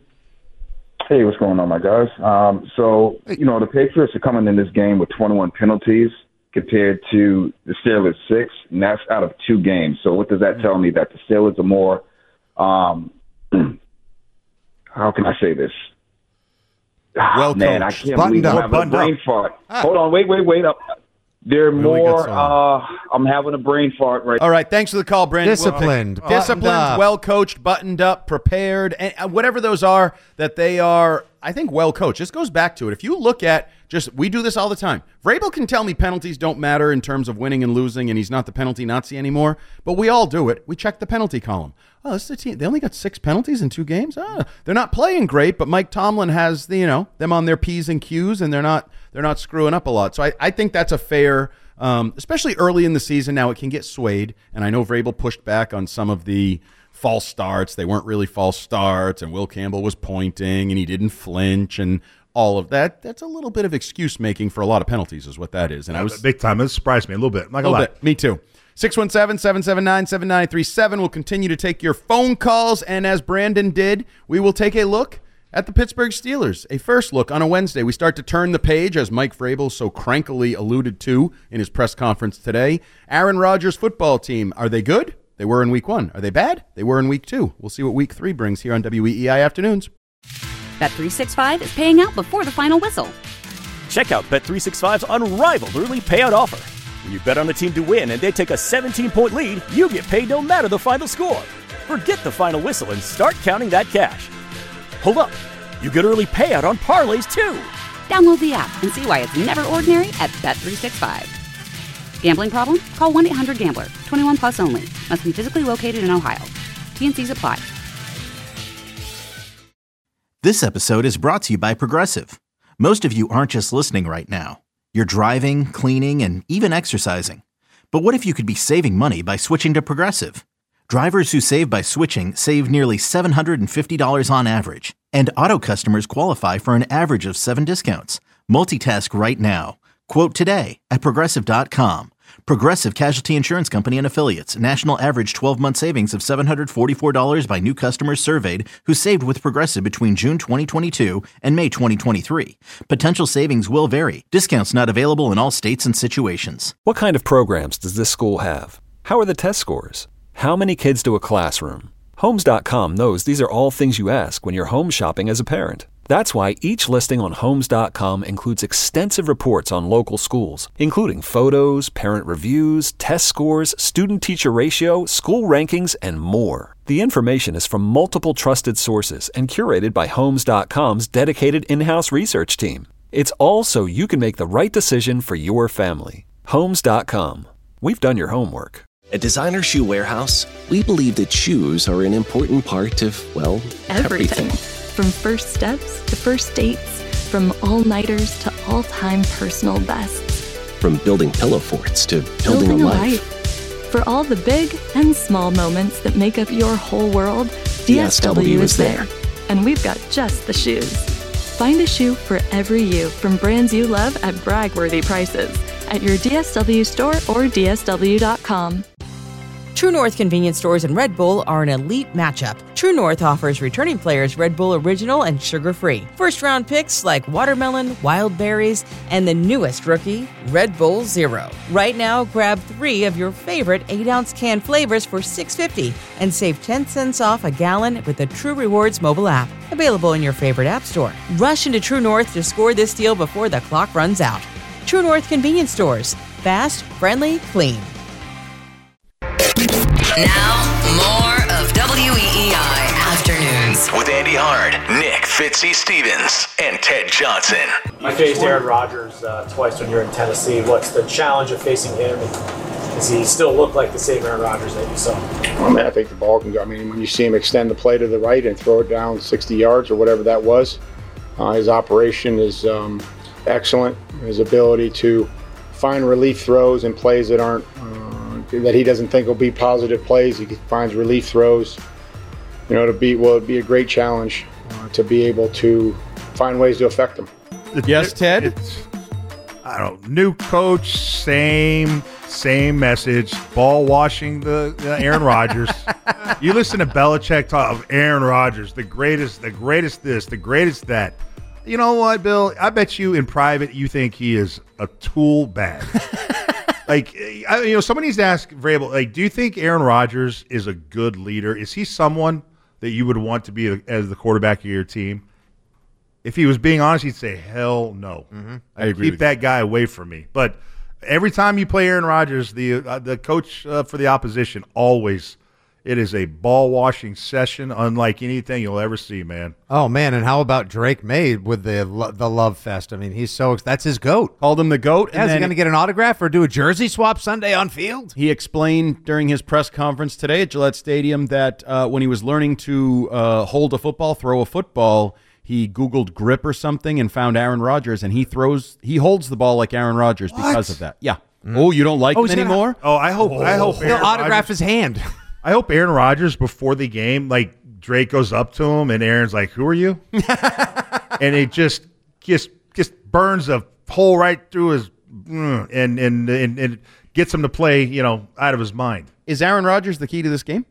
Hey, what's going on, my guys? Um, so, you know, the Patriots are coming in this game with twenty-one penalties compared to the Steelers six, and that's out of two games. So what does that tell me? That the Steelers are more, um, how can I say this? Well, man, I can't believe I'm having a brain fart. Ah. Hold on, wait, wait, wait. Up. They're Really more. Uh, I'm having a brain fart right. All right, thanks for the call, Brandon. Disciplined, Well, disciplined, buttoned up. well coached, buttoned up, prepared, and uh, whatever those are, that they are, I think, well coached. This goes back to it. If you look at just, we do this all the time. Vrabel can tell me penalties don't matter in terms of winning and losing, and he's not the penalty Nazi anymore. But we all do it. We check the penalty column. Oh, this is a team. They only got six penalties in two games. Oh, they're not playing great, but Mike Tomlin has the, you know, them on their P's and Q's, and they're not they're not screwing up a lot. So I, I think that's a fair. Um, especially early in the season. Now it can get swayed, and I know Vrabel pushed back on some of the false starts. They weren't really false starts, and Will Campbell was pointing, and he didn't flinch, and all of that. That's a little bit of excuse making for a lot of penalties, is what that is. And Yeah, I was big time. It surprised me a little bit. I'm not a gonna little lie. bit. Me too. six one seven, seven seven nine, seven nine three seven. We'll continue to take your phone calls, and as Brandon did, we will take a look at the Pittsburgh Steelers. A first look on a Wednesday. We start to turn the page, as Mike Vrabel so crankily alluded to in his press conference today. Aaron Rodgers' football team, are they good? They were in week one. Are they bad? They were in week two. We'll see what week three brings here on W E E I Afternoons. Bet three sixty-five is paying out before the final whistle. Check out Bet three sixty-five's unrivaled early payout offer. When you bet on a team to win and they take a seventeen-point lead, you get paid no matter the final score. Forget the final whistle and start counting that cash. Hold up. You get early payout on parlays, too. Download the app and see why it's never ordinary at Bet three sixty-five. Gambling problem? Call one eight hundred gambler. twenty-one plus only. Must be physically located in Ohio. T and C's apply. This episode is brought to you by Progressive. Most of you aren't just listening right now. You're driving, cleaning, and even exercising. But what if you could be saving money by switching to Progressive? Drivers who save by switching save nearly seven hundred fifty dollars on average. And auto customers qualify for an average of seven discounts. Multitask right now. Quote today at Progressive dot com. Progressive Casualty Insurance Company and Affiliates. National average twelve-month savings of seven hundred forty-four dollars by new customers surveyed who saved with Progressive between June twenty twenty-two and May twenty twenty-three. Potential savings will vary. Discounts not available in all states and situations. What kind of programs does this school have? How are the test scores? How many kids to a classroom? Homes dot com knows these are all things you ask when you're home shopping as a parent. That's why each listing on Homes dot com includes extensive reports on local schools, including photos, parent reviews, test scores, student-teacher ratio, school rankings, and more. The information is from multiple trusted sources and curated by Homes dot com's dedicated in-house research team. It's all so you can make the right decision for your family. Homes dot com. We've done your homework. At Designer Shoe Warehouse, we believe that shoes are an important part of, well, Everything. everything. From first steps to first dates, from all-nighters to all-time personal bests. From building pillow forts to building, Building a a life. life. For all the big and small moments that make up your whole world, D S W is there. And we've got just the shoes. Find a shoe for every you from brands you love at brag-worthy prices at your D S W store or D S W dot com. True North convenience stores and Red Bull are an elite matchup. True North offers returning players Red Bull Original and sugar-free. First-round picks like watermelon, wild berries, and the newest rookie, Red Bull Zero. Right now, grab three of your favorite eight-ounce can flavors for six dollars and fifty cents and save ten cents off a gallon with the True Rewards mobile app. Available in your favorite app store. Rush into True North to score this deal before the clock runs out. True North convenience stores. Fast, friendly, clean. Now, more of W E E I Afternoons. With Andy Hard, Nick Fitzy Stevens, and Ted Johnson. You faced Aaron Rodgers uh, twice when you were in Tennessee. What's the challenge of facing him? And does he still look like the same Aaron Rodgers that you saw? I mean, I think the ball can go. I mean, when you see him extend the play to the right and throw it down sixty yards or whatever that was, uh, his operation is um, excellent. His ability to find relief throws and plays that aren't uh, that he doesn't think will be positive plays. He finds relief throws. You know, to be well, it'd be a great challenge uh, to be able to find ways to affect them. Yes, Ted. It's, I don't know, new coach, same same message. Ball washing the, the Aaron Rodgers. You listen to Belichick talk of Aaron Rodgers, the greatest, the greatest this, the greatest that. You know what, Bill? I bet you in private you think he is a tool bag. Like, I, you know, someone needs to ask Vrabel, like, do you think Aaron Rodgers is a good leader? Is he someone that you would want to be a, as the quarterback of your team? If he was being honest, he'd say, hell no. Mm-hmm. I agree. Keep that guy away from me. But every time you play Aaron Rodgers, the uh, the coach uh, for the opposition always, it is a ball washing session unlike anything you'll ever see, man. Oh man, and how about Drake May with the lo- the love fest? I mean, he's so that's his goat. Called him the goat. Yeah, is he going to get an autograph or do a jersey swap Sunday on field? He explained during his press conference today at Gillette Stadium that uh, when he was learning to uh, hold a football, throw a football, he Googled grip or something and found Aaron Rodgers, and he throws, he holds the ball like Aaron Rodgers What? because of that. Yeah. Mm. Oh, you don't like Oh, him he's gonna- anymore? Oh, I hope. I hope He'll Aaron autograph Rodgers- his hand. I hope Aaron Rodgers before the game, like Drake goes up to him and Aaron's like, "Who are you?" and it just just just burns a hole right through his mm, and and and, and gets him to play, you know, out of his mind. Is Aaron Rodgers the key to this game?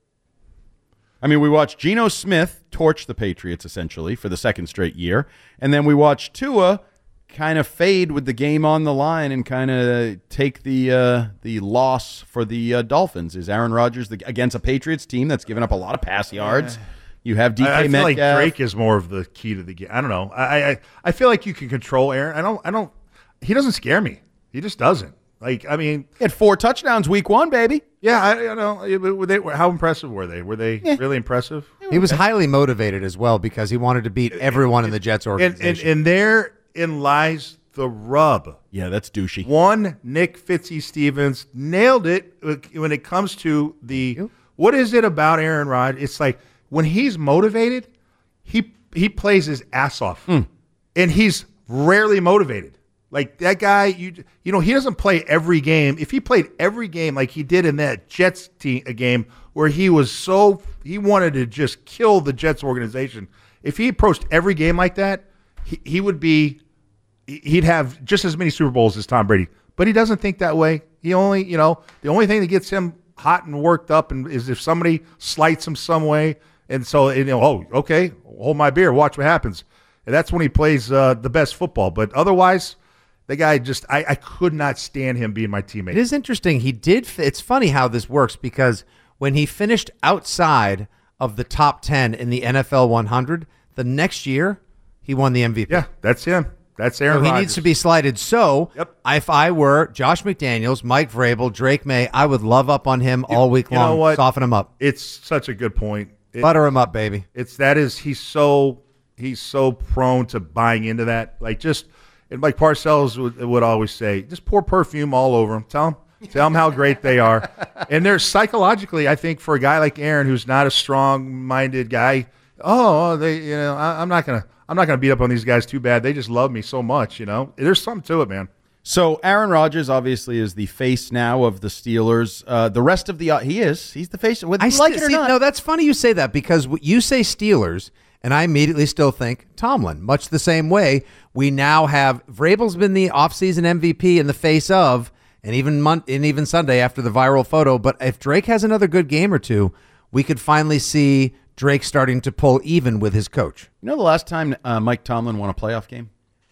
I mean, we watched Geno Smith torch the Patriots essentially for the second straight year, and then we watched Tua kind of fade with the game on the line and kind of take the uh, the loss for the uh, Dolphins. Is Aaron Rodgers the, against a Patriots team that's given up a lot of pass yards? You have D K I, I feel Metcalf. like Drake is more of the key to the game. I don't know. I, I I feel like you can control Aaron. I don't. I don't. He doesn't scare me. He just doesn't. Like, I mean, he had four touchdowns week one, baby. Yeah, I, I know. Were they? How impressive were they? Were they Yeah. really impressive? He was highly motivated as well because he wanted to beat everyone in the Jets And, organization. and and therein lies the rub. Yeah, that's douchey. One, Nick Fitzy Stevens nailed it when it comes to the what is it about Aaron Rodgers? It's like when he's motivated, he he plays his ass off, Hmm. and he's rarely motivated. Like that guy, you you know, he doesn't play every game. If he played every game like he did in that Jets team, a game where he was so he wanted to just kill the Jets organization. If he approached every game like that, he, he would be he'd have just as many Super Bowls as Tom Brady. But he doesn't think that way. He only, you know, the only thing that gets him hot and worked up and is if somebody slights him some way. And so, you know, oh, okay, hold my beer, watch what happens. And that's when he plays uh, the best football. But otherwise, the guy just, I, I could not stand him being my teammate. It is interesting. He did. It's funny how this works because when he finished outside of the top ten in the N F L one hundred, the next year he won the M V P. Yeah, that's him. That's Aaron So he Rodgers. needs to be slighted. So if I were Josh McDaniels, Mike Vrabel, Drake May, I would love up on him all week you long. know what? Soften him up. It's such a good point. It- Butter him up, baby. It's that is he's so he's so prone to buying into that. Like just and like Parcells would, would always say, just pour perfume all over him. Tell him Tell them how great they are. And they're psychologically, I think, for a guy like Aaron, who's not a strong-minded guy. Oh, they, you know, I, I'm not gonna, I'm not gonna beat up on these guys too bad. They just love me so much, you know. There's something to it, man. So Aaron Rodgers obviously is the face now of the Steelers. Uh, the rest of the uh, he is he's the face. Whether you like it or see, not. No, that's funny you say that because you say Steelers, and I immediately still think Tomlin. Much the same way, we now have Vrabel's been the offseason M V P in the face of, and even mon- and even Sunday after the viral photo. But if Drake has another good game or two, we could finally see Drake starting to pull even with his coach. You know the last time uh, Mike Tomlin won a playoff game?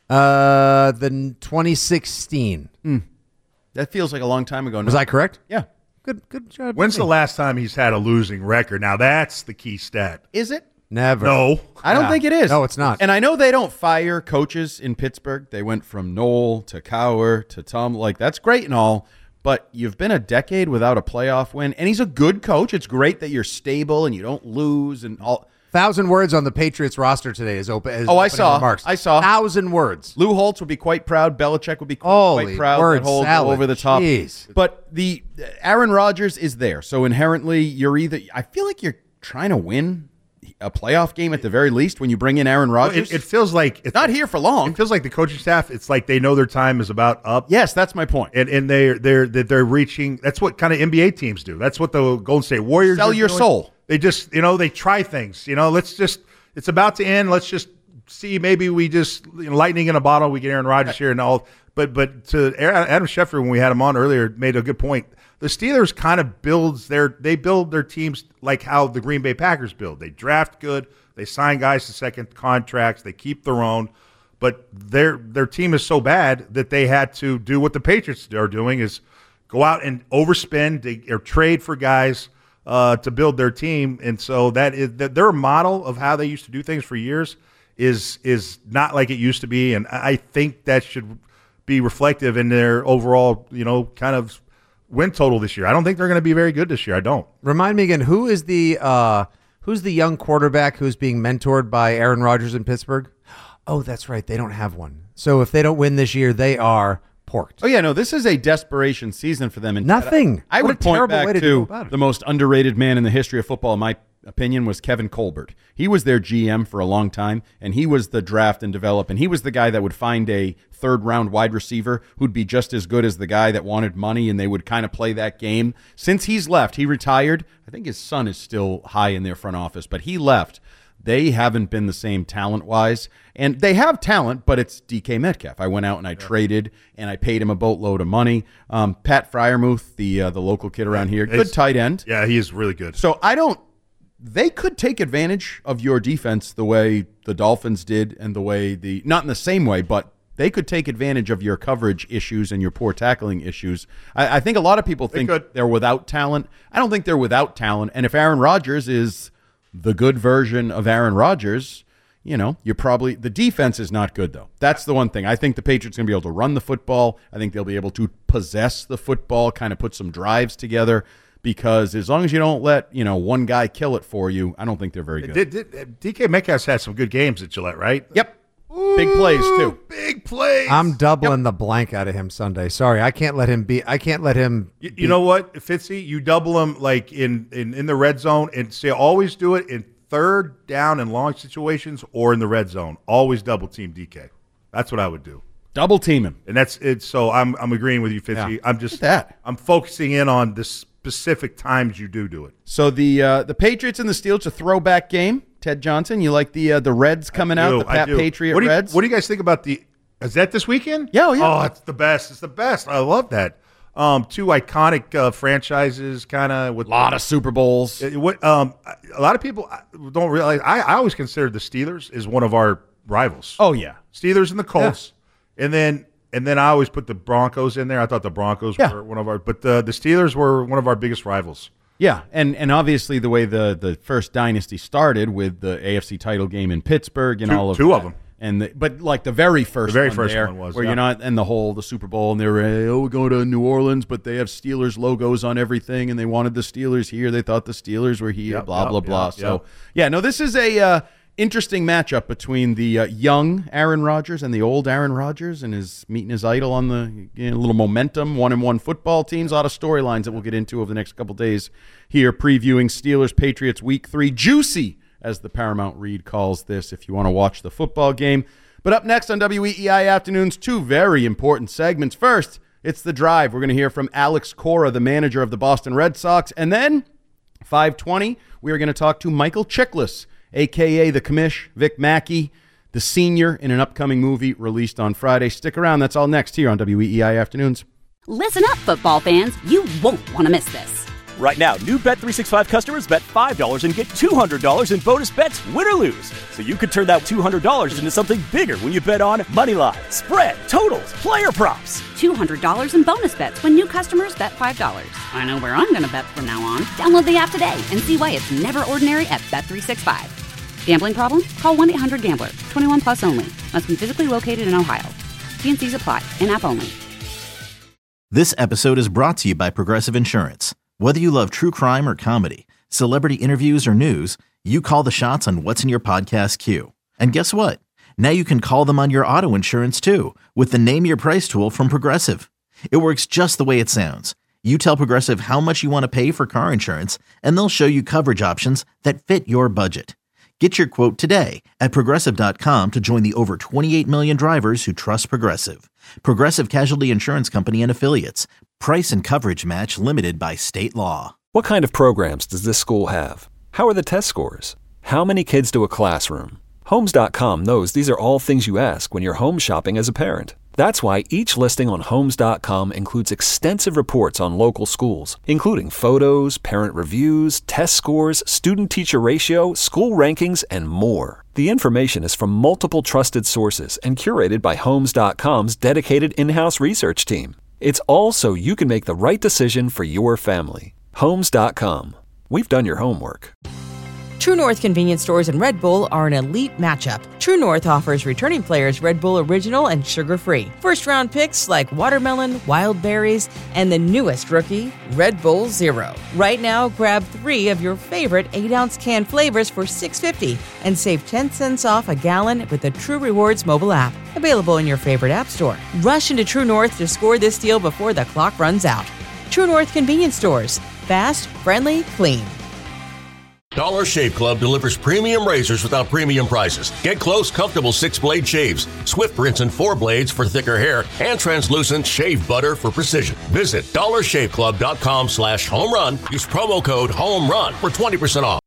Uh, the twenty sixteen. Mm. That feels like a long time ago. Was I correct? Yeah. Good good job. When's the last time he's had a losing record? Now that's the key stat. Is it? Never. No. I don't Yeah. think it is. No, it's not. And I know they don't fire coaches in Pittsburgh. They went from Noel to Cowher to Tom. Like, that's great and all, but you've been a decade without a playoff win, and he's a good coach. It's great that you're stable and you don't lose and all. Thousand words on the Patriots roster today is open. Is Oh, I opening saw. Remarks. I saw. Thousand words. Lou Holtz would be quite proud. Belichick would be qu- Holy quite proud. word That whole salad. over the top. Jeez. But the Aaron Rodgers is there, so inherently you're either. I feel like you're trying to win a playoff game at the very least when you bring in Aaron Well, Rodgers. it, it feels like it's not here for long. It feels like the coaching staff. It's like they know their time is about up. Yes, that's my point. And and they're they're that they're reaching. That's what kind of N B A teams do. That's what the Golden State Warriors Sell are your doing. soul. They just you know they try things. You know, let's just. It's about to end. Let's just see. Maybe we just you know, lightning in a bottle. We get Aaron Rodgers here and all. But but to Adam Schefter when we had him on earlier made a good point. The Steelers kind of builds their they build their teams like how the Green Bay Packers build. They draft good. They sign guys to second contracts. They keep their own. But their their team is so bad that they had to do what the Patriots are doing is go out and overspend they, or trade for guys uh, to build their team. And so that is that their model of how they used to do things for years is is not like it used to be. And I think that should be reflective in their overall, you know, kind of win total this year. I don't think they're going to be very good this year. I don't. Remind me again, who is the uh, who's the young quarterback who's being mentored by Aaron Rodgers in Pittsburgh? Oh, that's right. They don't have one. So if they don't win this year, they are porked. Oh, yeah, no, this is a desperation season for them. And Nothing. I, I What would a point terrible back way to to, go about it. the most underrated man in the history of football, in my opinion, was Kevin Colbert. He was their G M for a long time, and he was the draft and develop, and he was the guy that would find a third-round wide receiver who'd be just as good as the guy that wanted money, and they would kind of play that game. Since he's left, he retired. I think his son is still high in their front office, but he left. They haven't been the same talent-wise, and they have talent, but it's D K Metcalf. I went out and I yeah. traded, and I paid him a boatload of money. Um, Pat Fryermuth, the uh, the local kid around here, good tight end. Yeah, he is really good. So I don't – they could take advantage of your defense the way the Dolphins did and the way the – not in the same way, but they could take advantage of your coverage issues and your poor tackling issues. I, I think a lot of people think they they're without talent. I don't think they're without talent, and if Aaron Rodgers is – the good version of Aaron Rodgers, you know, you're probably – the defense is not good, though. That's the one thing. I think the Patriots are going to be able to run the football. I think they'll be able to possess the football, kind of put some drives together, because as long as you don't let, you know, one guy kill it for you, I don't think they're very good. Did, did, D K Metcalf's had some good games at Gillette, right? Yep. Big plays, too. Big plays. I'm doubling yep. the blank out of him Sunday. Sorry, I can't let him be. I can't let him. You, you know what, Fitzy? You double him like in, in, in the red zone, and say always do it in third down and long situations or in the red zone. Always double team D K. That's what I would do. Double team him, and that's it. So I'm I'm agreeing with you, Fitzy. Yeah. I'm just that. I'm focusing in on the specific times you do do it. So the uh, the Patriots and the Steelers, a throwback game. Ted Johnson, you like the uh, the Reds coming out, the Pat Patriot what do you, Reds? What do you guys think about the? Is that this weekend? Yeah, yeah. Oh, it's the best. It's the best. I love that. Um, two iconic uh, franchises, kind of with a lot of Super Bowls. It, what um, a lot of people don't realize. I, I always considered the Steelers as one of our rivals. Oh yeah, Steelers and the Colts, yeah. and then and then I always put the Broncos in there. I thought the Broncos yeah. were one of our, but the the Steelers were one of our biggest rivals. Yeah, and, and obviously the way the, the first dynasty started with the A F C title game in Pittsburgh and two, all of two that. of them, and the, but like the very first, the very one first there, one was where yeah. you're not and the whole the Super Bowl and they were oh we're going to New Orleans, but they have Steelers logos on everything, and they wanted the Steelers here. They thought the Steelers were here. Yep, blah yep, blah blah. Yep, so yep. yeah, no, this is a uh, interesting matchup between the uh, young Aaron Rodgers and the old Aaron Rodgers, and his meeting his idol on the you know, little momentum, one and one football teams. A lot of storylines that we'll get into over the next couple days here, previewing Steelers Patriots Week Three. Juicy, as the Paramount Read calls this, if you want to watch the football game. But up next on W E E I Afternoons, two very important segments. First, it's The Drive. We're going to hear from Alex Cora, the manager of the Boston Red Sox. And then, five twenty, we are going to talk to Michael Chiklis, a k a the commish, Vic Mackey, the senior in an upcoming movie released on Friday. Stick around. That's all next here on W E E I Afternoons. Listen up, football fans. You won't want to miss this. Right now, new Bet three sixty-five customers bet five dollars and get two hundred dollars in bonus bets, win or lose. So you could turn that two hundred dollars into something bigger when you bet on money line, spread, totals, player props. two hundred dollars in bonus bets when new customers bet five dollars. I know where I'm going to bet from now on. Download the app today and see why it's never ordinary at Bet three sixty-five. Gambling problem? Call one eight hundred gambler. twenty-one plus only. Must be physically located in Ohio. T and C's apply. In-app only. This episode is brought to you by Progressive Insurance. Whether you love true crime or comedy, celebrity interviews or news, you call the shots on what's in your podcast queue. And guess what? Now you can call them on your auto insurance too with the Name Your Price tool from Progressive. It works just the way it sounds. You tell Progressive how much you want to pay for car insurance, and they'll show you coverage options that fit your budget. Get your quote today at Progressive dot com to join the over twenty-eight million drivers who trust Progressive. Progressive Casualty Insurance Company and Affiliates. Price and coverage match limited by state law. What kind of programs does this school have? How are the test scores? How many kids do a classroom? Homes dot com knows these are all things you ask when you're home shopping as a parent. That's why each listing on Homes dot com includes extensive reports on local schools, including photos, parent reviews, test scores, student-teacher ratio, school rankings, and more. The information is from multiple trusted sources and curated by Homes dot com's dedicated in-house research team. It's all so you can make the right decision for your family. Homes dot com. We've done your homework. True North convenience stores and Red Bull are an elite matchup. True North offers returning players Red Bull Original and sugar-free. First-round picks like watermelon, wild berries, and the newest rookie, Red Bull Zero. Right now, grab three of your favorite eight ounce can flavors for six dollars and fifty cents and save ten cents off a gallon with the True Rewards mobile app. Available in your favorite app store. Rush into True North to score this deal before the clock runs out. True North convenience stores. Fast, friendly, clean. Dollar Shave Club delivers premium razors without premium prices. Get close, comfortable six-blade shaves, swift rinse and four blades for thicker hair, and translucent shave butter for precision. Visit dollar shave club dot com slash home run. Use promo code HOME RUN for twenty percent off.